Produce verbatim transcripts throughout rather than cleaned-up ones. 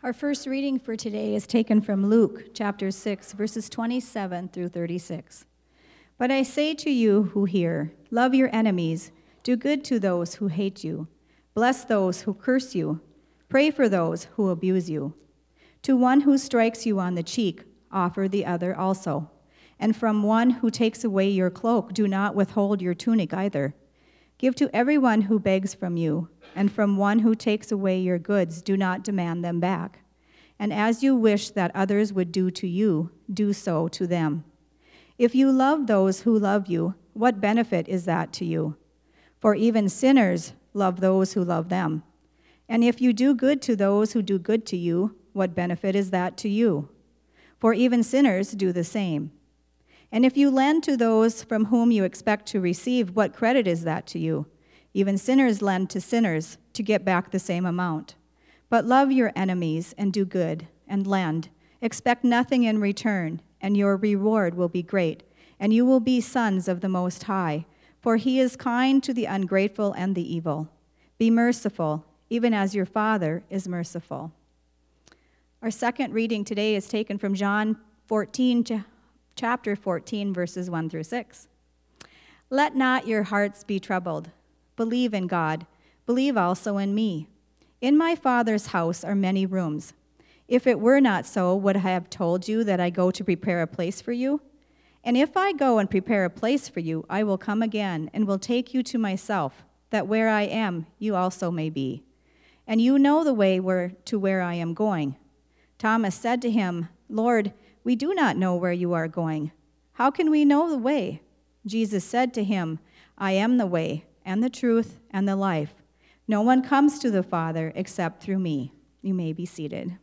Our first reading for today is taken from Luke chapter six, verses twenty-seven through thirty-six. But I say to you who hear, love your enemies, do good to those who hate you, bless those who curse you, pray for those who abuse you. To one who strikes you on the cheek, offer the other also. And from one who takes away your cloak, do not withhold your tunic either. Give to everyone who begs from you, and from one who takes away your goods, do not demand them back. And as you wish that others would do to you, do so to them. If you love those who love you, what benefit is that to you? For even sinners love those who love them. And if you do good to those who do good to you, what benefit is that to you? For even sinners do the same. And if you lend to those from whom you expect to receive, what credit is that to you? Even sinners lend to sinners to get back the same amount. But love your enemies and do good and lend. Expect nothing in return, and your reward will be great, and you will be sons of the Most High, for he is kind to the ungrateful and the evil. Be merciful, even as your Father is merciful. Our second reading today is taken from John fourteen, chapter fourteen, verses one through six. Let not your hearts be troubled. Believe in God. Believe also in me. In my Father's house are many rooms. If it were not so, would I have told you that I go to prepare a place for you? And if I go and prepare a place for you, I will come again and will take you to myself, that where I am, you also may be. And you know the way where to where I am going. Thomas said to him, Lord, we do not know where you are going. How can we know the way? Jesus said to him, I am the way, and the truth, and the life. No one comes to the Father except through me. You may be seated.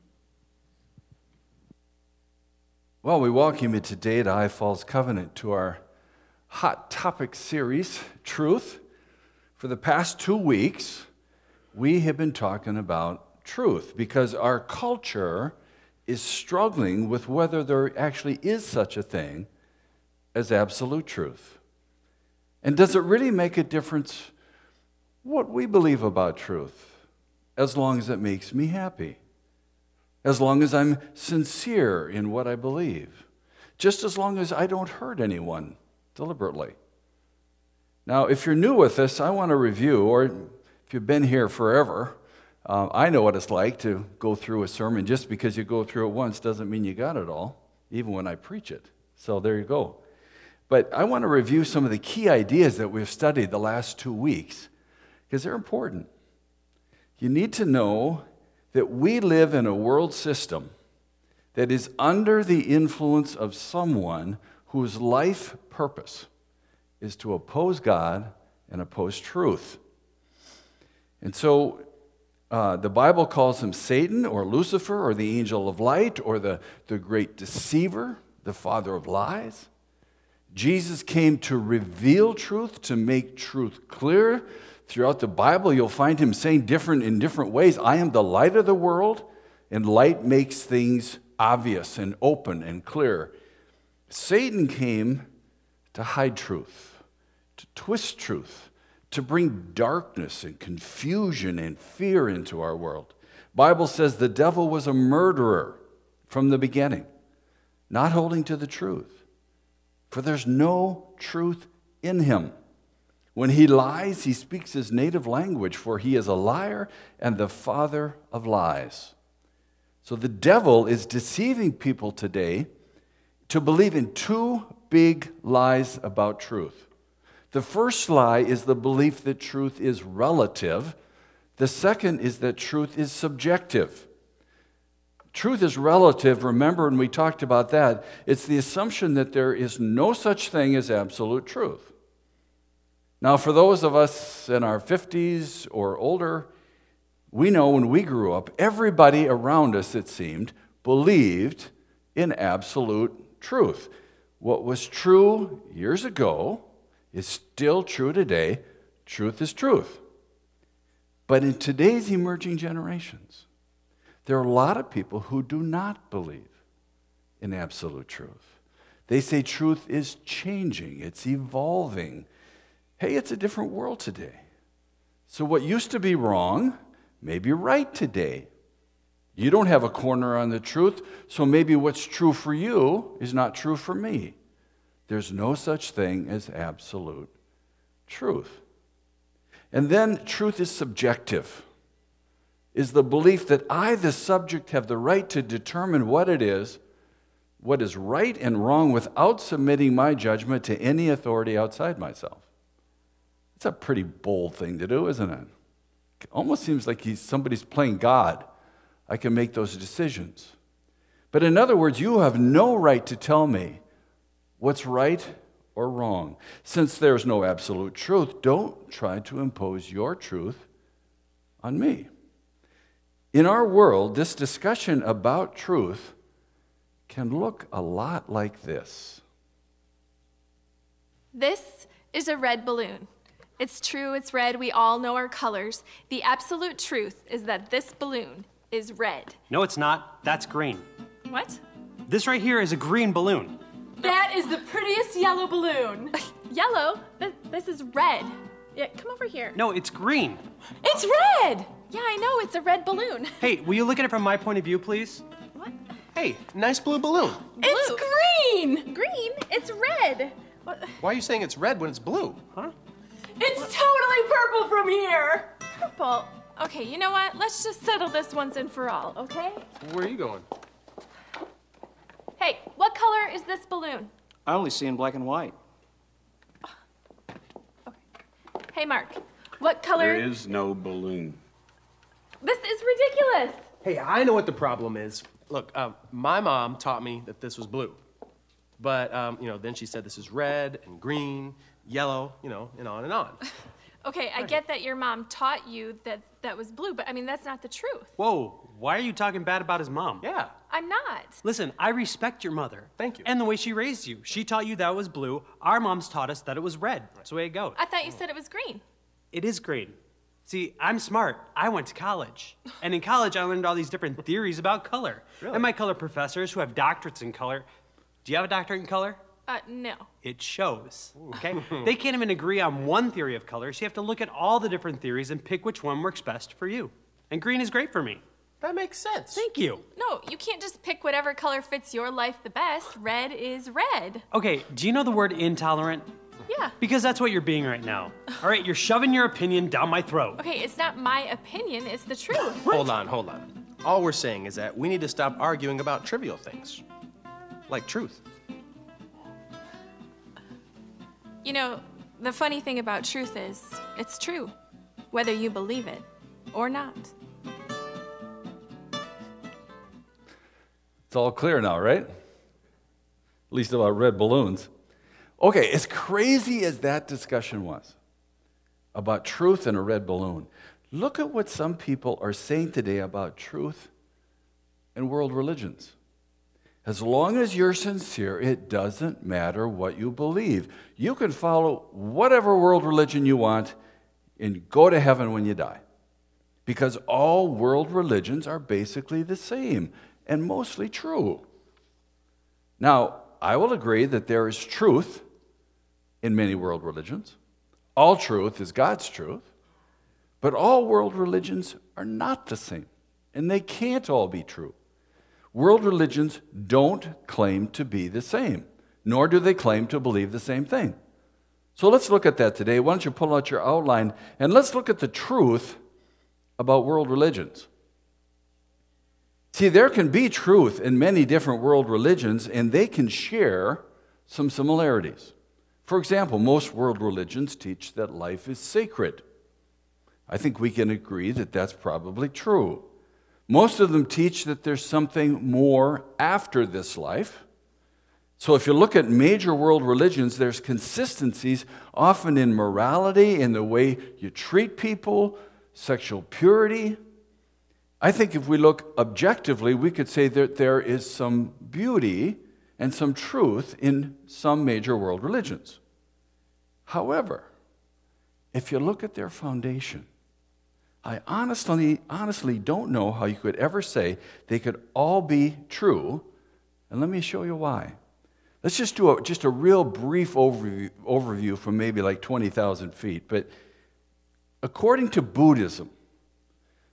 Well, we welcome you today to I Falls Covenant, to our hot topic series, Truth. For the past two weeks, we have been talking about truth because our culture is struggling with whether there actually is such a thing as absolute truth. And does it really make a difference what we believe about truth, as long as it makes me happy, as long as I'm sincere in what I believe, just as long as I don't hurt anyone deliberately? Now, if you're new with us, I want to review, or if you've been here forever, Uh, I know what it's like to go through a sermon. Just because you go through it once doesn't mean you got it all, even when I preach it. So there you go. But I want to review some of the key ideas that we've studied the last two weeks, because they're important. You need to know that we live in a world system that is under the influence of someone whose life purpose is to oppose God and oppose truth. And so Uh, the Bible calls him Satan or Lucifer or the angel of light or the, the great deceiver, the father of lies. Jesus came to reveal truth, to make truth clear. Throughout the Bible, you'll find him saying different in different ways, I am the light of the world, and light makes things obvious and open and clear. Satan came to hide truth, to twist truth, to bring darkness and confusion and fear into our world. Bible says the devil was a murderer from the beginning, not holding to the truth, for there's no truth in him. When he lies, he speaks his native language, for he is a liar and the father of lies. So the devil is deceiving people today to believe in two big lies about truth. The first lie is the belief that truth is relative. The second is that truth is subjective. Truth is relative. Remember when we talked about that, it's the assumption that there is no such thing as absolute truth. Now, for those of us in our fifties or older, we know when we grew up, everybody around us, it seemed, believed in absolute truth. What was true years ago is still true today. Truth is truth. But in today's emerging generations, there are a lot of people who do not believe in absolute truth. They say truth is changing, it's evolving. Hey, it's a different world today. So what used to be wrong may be right today. You don't have a corner on the truth, so maybe what's true for you is not true for me. There's no such thing as absolute truth. And then truth is subjective, is the belief that I, the subject, have the right to determine what it is, what is right and wrong without submitting my judgment to any authority outside myself. It's a pretty bold thing to do, isn't it? It almost seems like he's, somebody's playing God. I can make those decisions. But in other words, you have no right to tell me what's right or wrong. Since there's no absolute truth, don't try to impose your truth on me. In our world, this discussion about truth can look a lot like this. This is a red balloon. It's true, it's red. We all know our colors. The absolute truth is that this balloon is red. No, it's not. That's green. What? This right here is a green balloon. That is the prettiest yellow balloon. Yellow? Th- this is red. Yeah, come over here. No, it's green. It's red! Yeah, I know, it's a red balloon. Hey, will you look at it from my point of view, please? What? Hey, nice blue balloon. Blue. It's green! Green? It's red. What? Why are you saying it's red when it's blue? Huh? It's totally purple from here! Purple. Okay, you know what? Let's just settle this once and for all, okay? Where are you going? Hey, what color is this balloon? I only see in black and white. Hey, Mark, what color? There is no balloon. This is ridiculous. Hey, I know what the problem is. Look, um, my mom taught me that this was blue. But, um, you know, then she said this is red and green, yellow, you know, and on and on. Okay, I get that your mom taught you that that was blue, but I mean, that's not the truth. Whoa, why are you talking bad about his mom? Yeah. I'm not. Listen, I respect your mother. Thank you. And the way she raised you. She taught you that was blue. Our moms taught us that it was red. That's the way it goes. I thought you said it was green. It is green. See, I'm smart. I went to college. And in college, I learned all these different theories about color. Really? And my color professors who have doctorates in color. Do you have a doctorate in color? Uh, no. It shows, okay? They can't even agree on one theory of color, so you have to look at all the different theories and pick which one works best for you. And green is great for me. That makes sense. Thank you. No, you can't just pick whatever color fits your life the best. Red is red. Okay, do you know the word intolerant? Yeah. Because that's what you're being right now. All right, you're shoving your opinion down my throat. Okay, it's not my opinion, it's the truth. Hold on, hold on. All we're saying is that we need to stop arguing about trivial things, like truth. You know, the funny thing about truth is, it's true, whether you believe it or not. It's all clear now, right? At least about red balloons. Okay, as crazy as that discussion was about truth and a red balloon, look at what some people are saying today about truth and world religions. As long as you're sincere, it doesn't matter what you believe. You can follow whatever world religion you want and go to heaven when you die. Because all world religions are basically the same and mostly true. Now, I will agree that there is truth in many world religions. All truth is God's truth. But all world religions are not the same, and they can't all be true. World religions don't claim to be the same, nor do they claim to believe the same thing. So let's look at that today. Why don't you pull out your outline, and let's look at the truth about world religions. See, there can be truth in many different world religions, and they can share some similarities. For example, most world religions teach that life is sacred. I think we can agree that that's probably true. Most of them teach that there's something more after this life. So if you look at major world religions, there's consistencies often in morality, in the way you treat people, sexual purity. I think if we look objectively, we could say that there is some beauty and some truth in some major world religions. However, if you look at their foundation, I honestly, honestly don't know how you could ever say they could all be true, and let me show you why. Let's just do a, just a real brief overview, overview from maybe like twenty thousand feet. But according to Buddhism,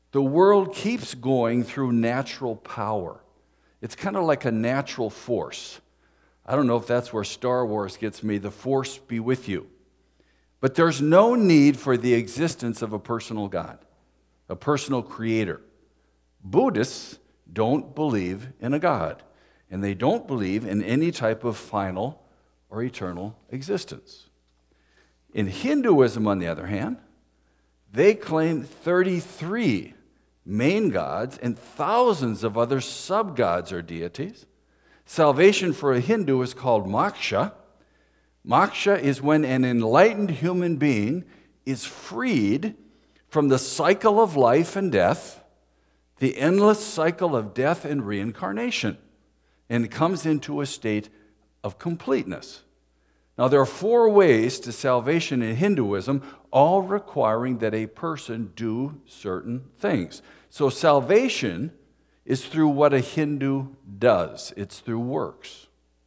The world keeps going through natural power. It's kind of like a natural force. I don't know if that's where Star Wars gets me, the force be with you. But there's no need for the existence of a personal God, a personal creator. Buddhists don't believe in a God, and they don't believe in any type of final or eternal existence. In Hinduism, on the other hand, they claim thirty-three main gods and thousands of other sub-gods or deities. Salvation for a Hindu is called moksha. Moksha is when an enlightened human being is freed from the cycle of life and death, the endless cycle of death and reincarnation, and comes into a state of completeness. Now, there are four ways to salvation in Hinduism, all requiring that a person do certain things. So salvation is through what a Hindu does. It's through works.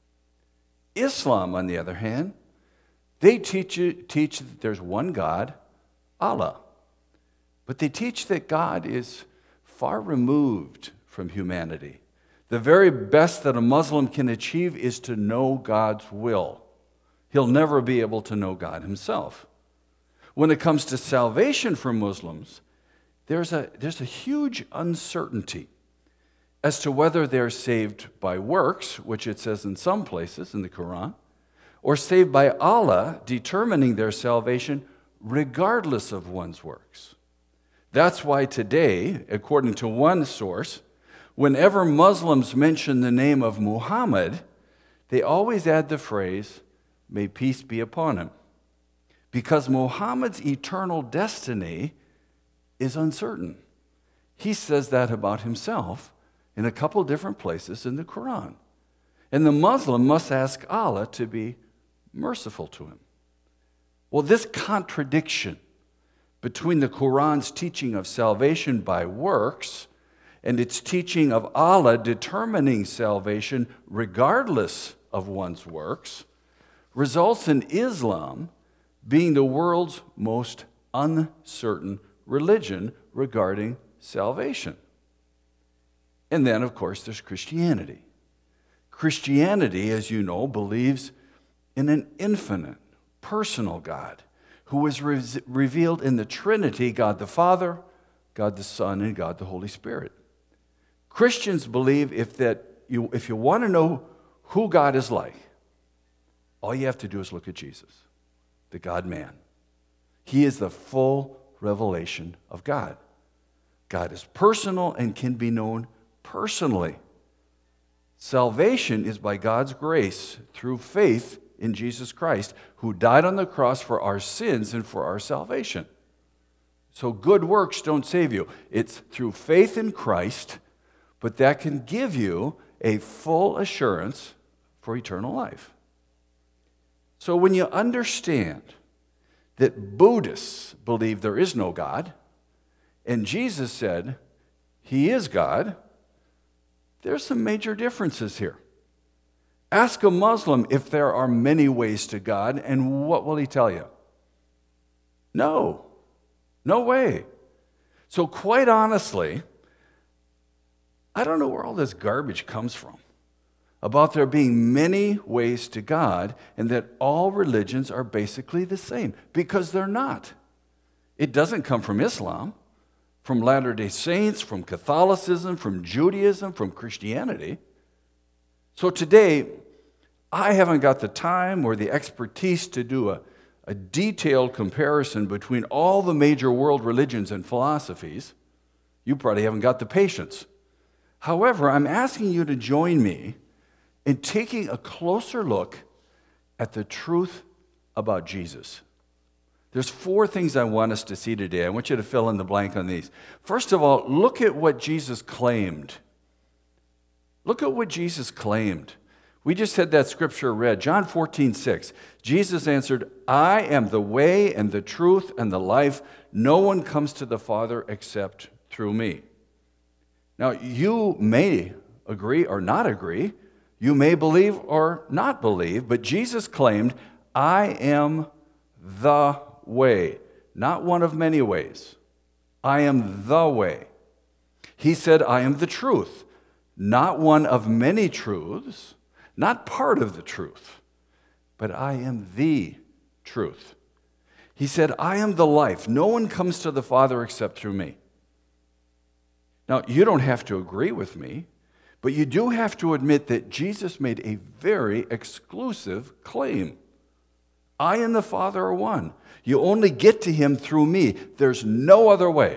Islam, on the other hand, they teach, teach that there's one God, Allah. But they teach that God is far removed from humanity. The very best that a Muslim can achieve is to know God's will. He'll never be able to know God himself. When it comes to salvation for Muslims, there's a, there's a huge uncertainty as to whether they're saved by works, which it says in some places in the Quran, or saved by Allah, determining their salvation regardless of one's works. That's why today, according to one source, whenever Muslims mention the name of Muhammad, they always add the phrase, "May peace be upon him," because Muhammad's eternal destiny is uncertain. He says that about himself in a couple different places in the Quran. And the Muslim must ask Allah to be merciful to him. Well, this contradiction between the Quran's teaching of salvation by works and its teaching of Allah determining salvation regardless of one's works results in Islam being the world's most uncertain religion regarding salvation. And then, of course, there's Christianity. Christianity, as you know, believes in an infinite, personal God who is re- revealed in the Trinity, God the Father, God the Son, and God the Holy Spirit. Christians believe if, that you, if you want to know who God is like, all you have to do is look at Jesus, the God-man. He is the full revelation of God. God is personal and can be known personally. Salvation is by God's grace through faith in Jesus Christ, who died on the cross for our sins and for our salvation. So good works don't save you. It's through faith in Christ, but that can give you a full assurance for eternal life. So when you understand that Buddhists believe there is no God, and Jesus said he is God, there's some major differences here. Ask a Muslim if there are many ways to God, and what will he tell you? No. No way. So quite honestly, I don't know where all this garbage comes from about there being many ways to God and that all religions are basically the same, because they're not. It doesn't come from Islam, from Latter-day Saints, from Catholicism, from Judaism, from Christianity. So today, I haven't got the time or the expertise to do a, a detailed comparison between all the major world religions and philosophies. You probably haven't got the patience. However, I'm asking you to join me in taking a closer look at the truth about Jesus. There's four things I want us to see today. I want you to fill in the blank on these. First of all, look at what Jesus claimed. Look at what Jesus claimed. We just had that scripture read, John fourteen six. Jesus answered, "I am the way and the truth and the life. No one comes to the Father except through me." Now, you may agree or not agree. You may believe or not believe, but Jesus claimed, "I am the way," not one of many ways. I am the way. He said, I am the truth, not one of many truths, not part of the truth, but I am the truth. He said, I am the life. No one comes to the Father except through me. Now, you don't have to agree with me, but you do have to admit that Jesus made a very exclusive claim. I and the Father are one. You only get to him through me. There's no other way.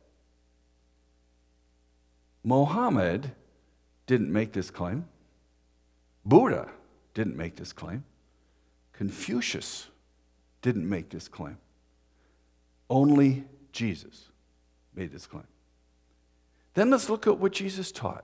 Mohammed didn't make this claim. Buddha didn't make this claim. Confucius didn't make this claim. Only Jesus made this claim. Then let's look at what Jesus taught.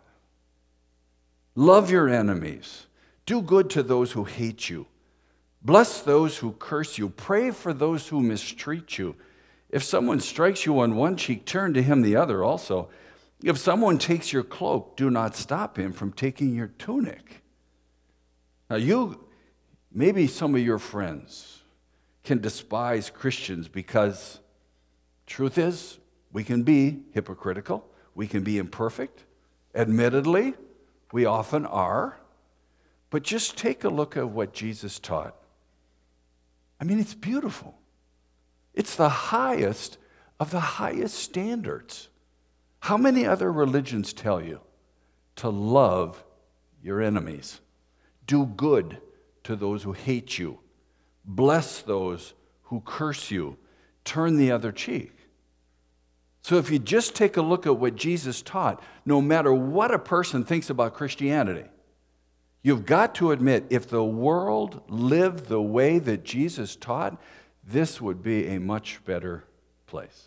Love your enemies. Do good to those who hate you. Bless those who curse you. Pray for those who mistreat you. If someone strikes you on one cheek, turn to him the other also. If someone takes your cloak, do not stop him from taking your tunic. Now, you, maybe some of your friends can despise Christians because, truth is, we can be hypocritical. We can be imperfect. Admittedly, we often are. But just take a look at what Jesus taught. I mean, it's beautiful. It's the highest of the highest standards. How many other religions tell you to love your enemies? Do good to those who hate you. Bless those who curse you. Turn the other cheek. So if you just take a look at what Jesus taught, no matter what a person thinks about Christianity, you've got to admit, if the world lived the way that Jesus taught, this would be a much better place.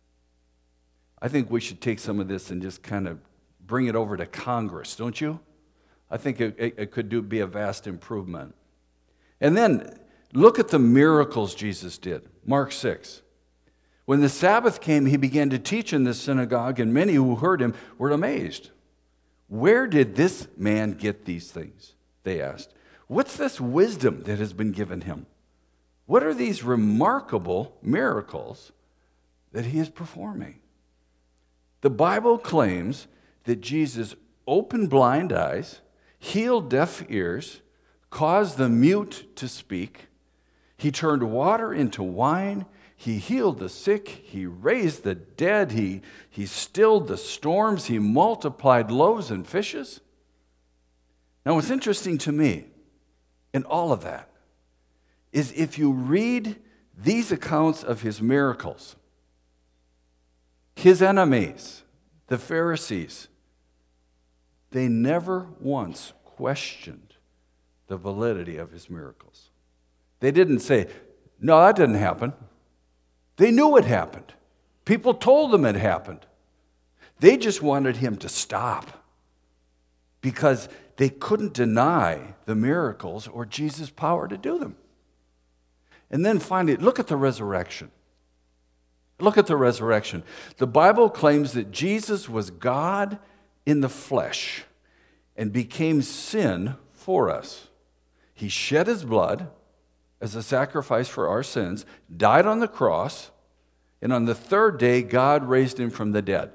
I think we should take some of this and just kind of bring it over to Congress, don't you? I think it, it, it could do, be a vast improvement. And then look at the miracles Jesus did. Mark six. When the Sabbath came, he began to teach in the synagogue, and many who heard him were amazed. Where did this man get these things? They asked. What's this wisdom that has been given him? What are these remarkable miracles that he is performing? The Bible claims that Jesus opened blind eyes, healed deaf ears, caused the mute to speak. He turned water into wine. He healed the sick. He raised the dead. He, he stilled the storms. He multiplied loaves and fishes. Now, what's interesting to me in all of that is if you read these accounts of his miracles, his enemies, the Pharisees, they never once questioned the validity of his miracles. They didn't say, no, that didn't happen. They knew it happened. People told them it happened. They just wanted him to stop because they couldn't deny the miracles or Jesus' power to do them. And then finally, look at the resurrection. Look at the resurrection. The Bible claims that Jesus was God in the flesh and became sin for us. He shed his blood as a sacrifice for our sins, died on the cross, and on the third day, God raised him from the dead.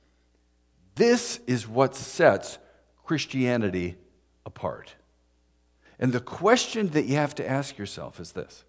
This is what sets Christianity apart. And the question that you have to ask yourself is this: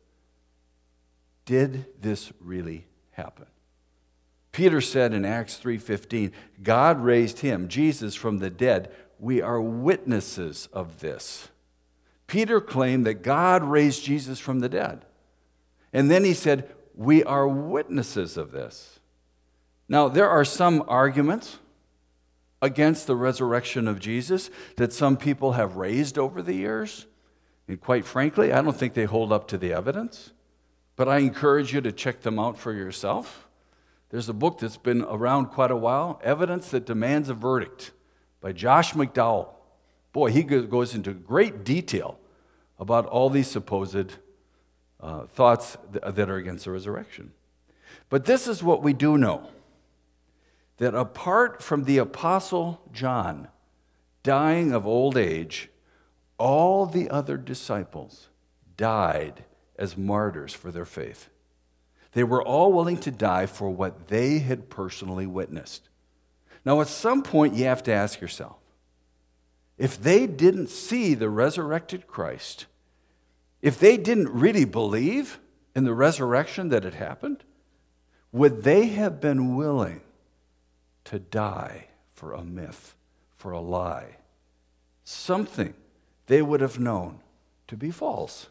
did this really happen? Peter said in Acts three fifteen, God raised him, Jesus, from the dead. We are witnesses of this. Peter claimed that God raised Jesus from the dead. And then he said, we are witnesses of this. Now, there are some arguments against the resurrection of Jesus that some people have raised over the years. And quite frankly, I don't think they hold up to the evidence. But I encourage you to check them out for yourself. There's a book that's been around quite a while, Evidence That Demands a Verdict, by Josh McDowell. Boy, he goes into great detail about all these supposed uh, thoughts that are against the resurrection. But this is what we do know, that apart from the Apostle John dying of old age, all the other disciples died as martyrs for their faith. They were all willing to die for what they had personally witnessed. Now, at some point, you have to ask yourself, if they didn't see the resurrected Christ, if they didn't really believe in the resurrection that had happened, would they have been willing to die for a myth, for a lie, something they would have known to be false?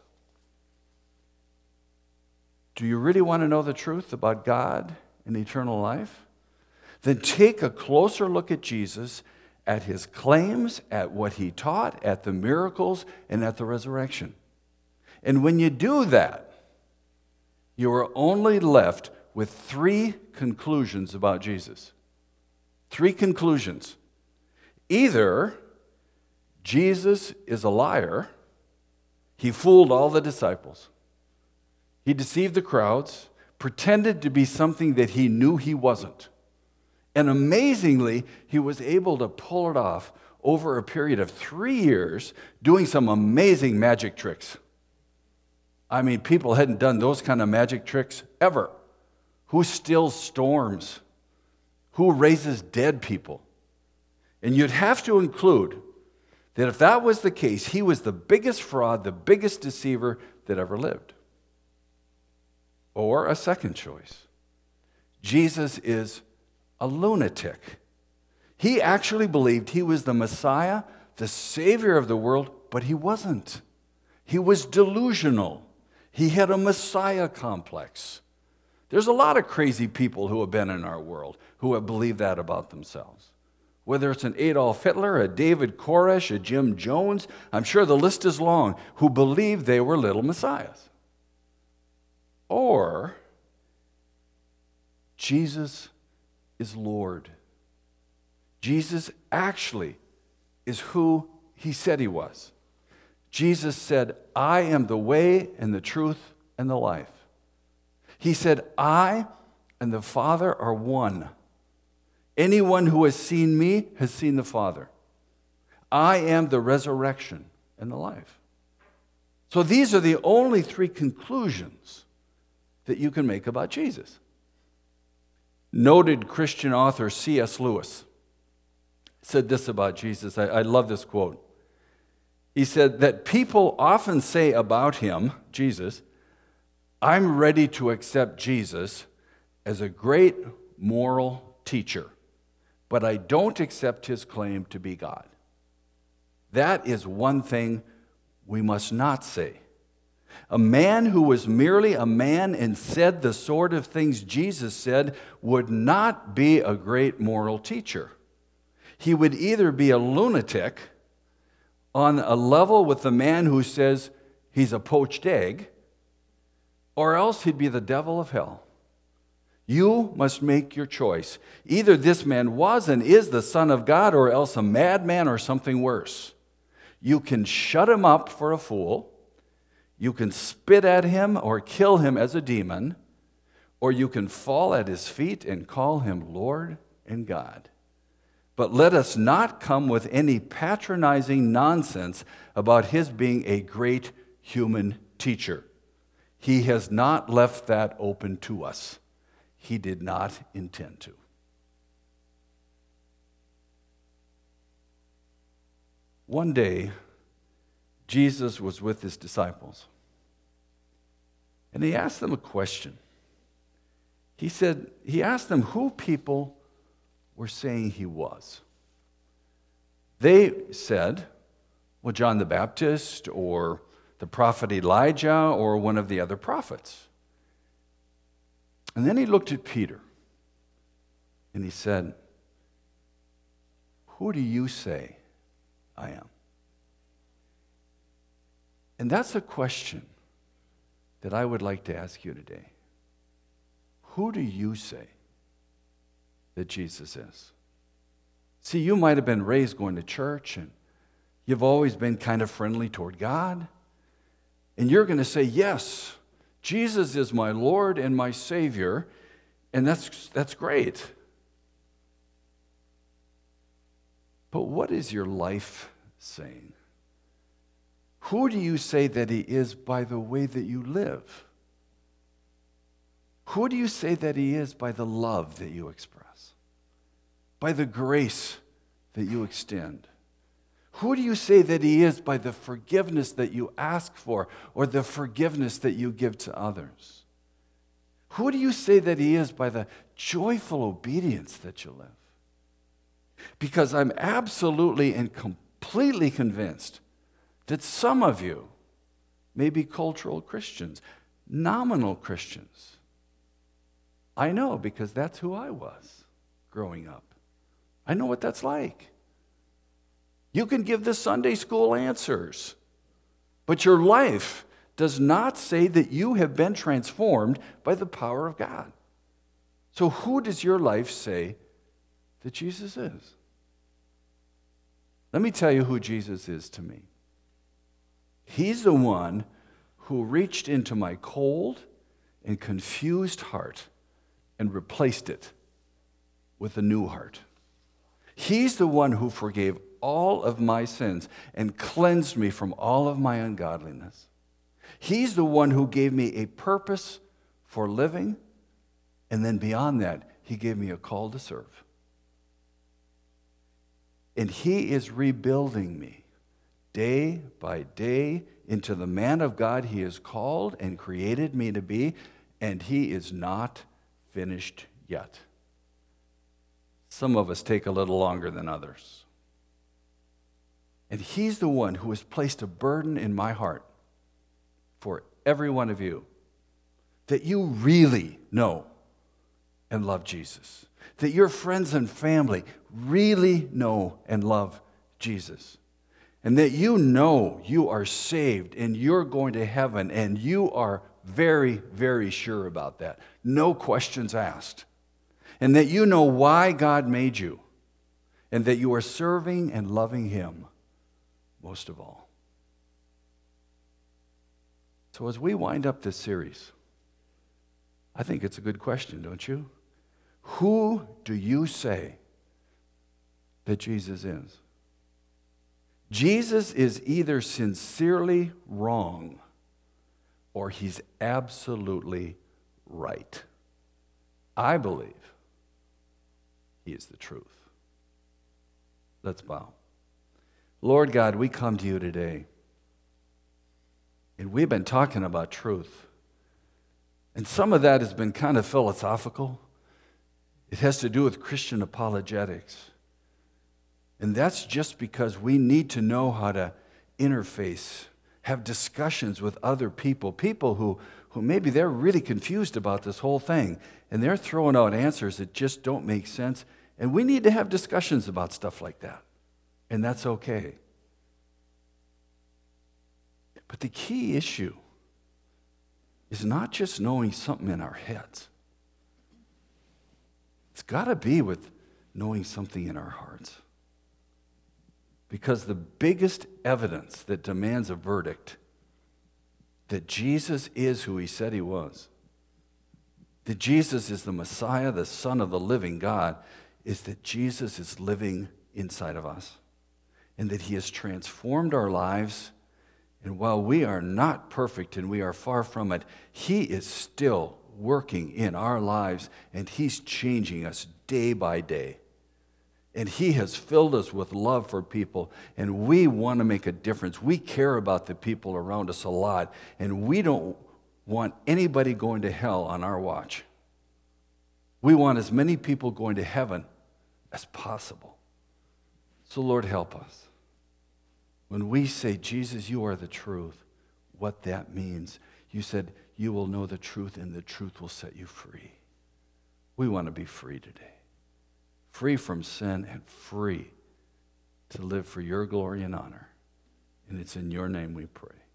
Do you really want to know the truth about God and eternal life? Then take a closer look at Jesus, at his claims, at what he taught, at the miracles, and at the resurrection. And when you do that, you are only left with three conclusions about Jesus. Three conclusions. Either Jesus is a liar, he fooled all the disciples, he deceived the crowds, pretended to be something that he knew he wasn't. And amazingly, he was able to pull it off over a period of three years, doing some amazing magic tricks. I mean, people hadn't done those kind of magic tricks ever. Who stills storms? Who raises dead people? And you'd have to include that if that was the case, he was the biggest fraud, the biggest deceiver that ever lived. Or a second choice. Jesus is a lunatic. He actually believed he was the Messiah, the Savior of the world, but he wasn't. He was delusional. He had a Messiah complex. There's a lot of crazy people who have been in our world who have believed that about themselves. Whether it's an Adolf Hitler, a David Koresh, a Jim Jones, I'm sure the list is long, who believed they were little messiahs. Or Jesus is Lord. Jesus actually is who he said he was. Jesus said, I am the way and the truth and the life. He said, I and the Father are one. Anyone who has seen me has seen the Father. I am the resurrection and the life. So these are the only three conclusions that you can make about Jesus. Noted Christian author C S Lewis said this about Jesus. I, I love this quote. He said that people often say about him, Jesus, I'm ready to accept Jesus as a great moral teacher, but I don't accept his claim to be God. That is one thing we must not say. A man who was merely a man and said the sort of things Jesus said would not be a great moral teacher. He would either be a lunatic on a level with the man who says he's a poached egg, or else he'd be the devil of hell. You must make your choice. Either this man was and is the Son of God, or else a madman or something worse. You can shut him up for a fool, you can spit at him or kill him as a demon, or you can fall at his feet and call him Lord and God. But let us not come with any patronizing nonsense about his being a great human teacher. He has not left that open to us. He did not intend to. One day, Jesus was with his disciples, and he asked them a question. He said, he asked them who people were saying he was. They said, well, John the Baptist, or the prophet Elijah, or one of the other prophets. And then he looked at Peter, and he said, who do you say I am? And that's a question that I would like to ask you today. Who do you say that Jesus is? See, you might have been raised going to church, and you've always been kind of friendly toward God, and you're going to say, yes, Jesus is my Lord and my Savior, and that's, that's great. But what is your life saying? Who do you say that he is by the way that you live? Who do you say that he is by the love that you express? By the grace that you extend. Who do you say that he is by the forgiveness that you ask for or the forgiveness that you give to others? Who do you say that he is by the joyful obedience that you live? Because I'm absolutely and completely convinced that some of you may be cultural Christians, nominal Christians. I know because that's who I was growing up. I know what that's like. You can give the Sunday school answers, but your life does not say that you have been transformed by the power of God. So who does your life say that Jesus is? Let me tell you who Jesus is to me. He's the one who reached into my cold and confused heart and replaced it with a new heart. He's the one who forgave all of my sins and cleansed me from all of my ungodliness. He's the one who gave me a purpose for living, and then beyond that, he gave me a call to serve. And he is rebuilding me day by day into the man of God he has called and created me to be, and he is not finished yet. Some of us take a little longer than others. And he's the one who has placed a burden in my heart for every one of you, that you really know and love Jesus, that your friends and family really know and love Jesus, and that you know you are saved and you're going to heaven, and you are very, very sure about that. No questions asked. And that you know why God made you, and that you are serving and loving him most of all. So as we wind up this series, I think it's a good question, don't you? Who do you say that Jesus is? Jesus is either sincerely wrong or he's absolutely right. I believe he is the truth. Let's bow. Lord God, we come to you today, and we've been talking about truth. And some of that has been kind of philosophical. It has to do with Christian apologetics. And that's just because we need to know how to interface, have discussions with other people, people who, who maybe they're really confused about this whole thing, and they're throwing out answers that just don't make sense. And we need to have discussions about stuff like that. And that's okay. But the key issue is not just knowing something in our heads. It's got to be with knowing something in our hearts. Because the biggest evidence that demands a verdict that Jesus is who he said he was, that Jesus is the Messiah, the Son of the living God, is that Jesus is living inside of us, and that he has transformed our lives. And while we are not perfect and we are far from it, he is still working in our lives, and he's changing us day by day. And he has filled us with love for people, and we want to make a difference. We care about the people around us a lot, and we don't want anybody going to hell on our watch. We want as many people going to heaven as possible. So Lord, help us. When we say, Jesus, you are the truth, what that means. You said, you will know the truth, and the truth will set you free. We want to be free today. Free from sin and free to live for your glory and honor. And it's in your name we pray.